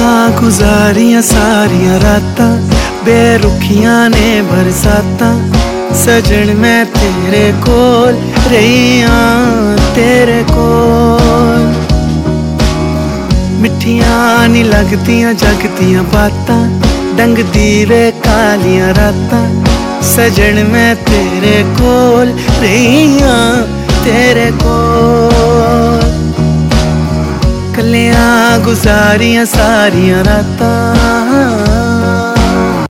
गुजारियां सारियां रातां, बेरुखियां ने बरसातां। सजन मैं तेरे कोल रहियां, तेरे कोल। मिठियां नी लगदियां जग दियां बातां, डंगदी वे कालियां रातां। सजन मैं तेरे कोल रहियां, तेरे कोल। कलियां गुजारियां सारियां रातां।